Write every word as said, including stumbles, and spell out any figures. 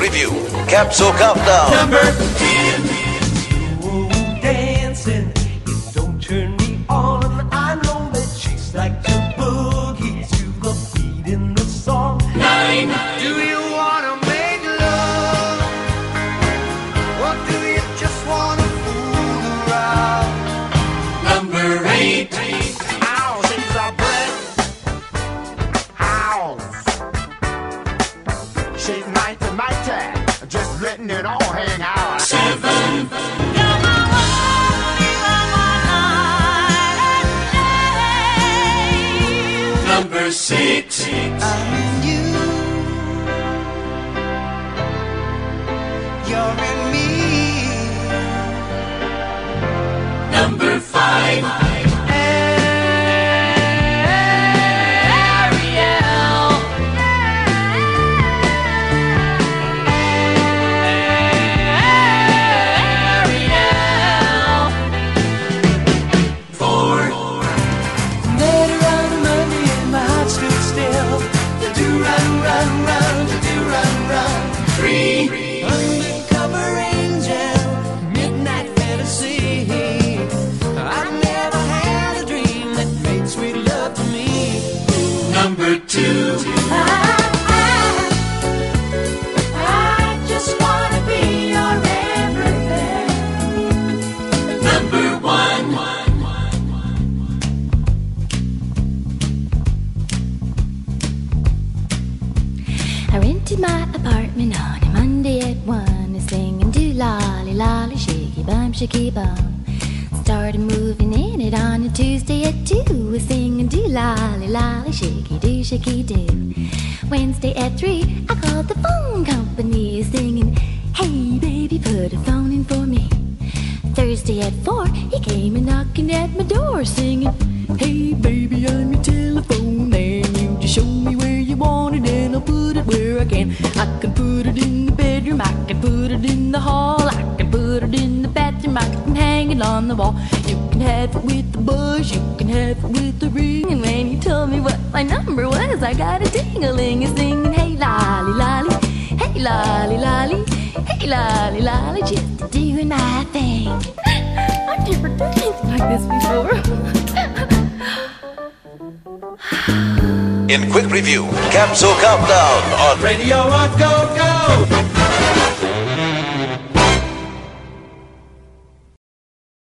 review, Capsule Countdown. Number ten. Dancing, it don't turn me on. I know that chicks like to boogie to the beat in the song. Nine. Do you wanna make love, or do you just wanna fool around? Number eight. Ow, she's a breath. Ow. She's mighty, mighty, just letting it all hang out. Seven. Number six. I'm you, you're in me. Number five. Four. Later on a Monday and my heart stood still. To do run, run, run, to do run, run. Three. Undercover angel, midnight fantasy. I've never had a dream that made sweet love to me. Number two. I, I, I just wanna be your everything. Number one. I rented my apartment on a Monday at one, singing do lolly lolly shaky bum shaky bum. Started moving in it on a Tuesday at two, singing do lolly lolly shaky do shaky do. Wednesday at three, I called the phone company, singing hey baby put a phone in for me. Thursday at four, he came and knocking at my door, singing hey baby I'm your telephone man, you just show me where you want it and I'll put it where I can. I can put it in the bedroom, I can put it in the hall, I can put it in the bathroom, I can hang it on the wall. You can have it with the buzz, you can have it with the ring. And when you told me what my number was, I got a ding-a-ling a singing hey lolly lolly, hey lolly lolly, hey lolly lolly, just doing my thing. I've never done anything like this before. In quick review, Capsule Countdown on Radio on Go Go.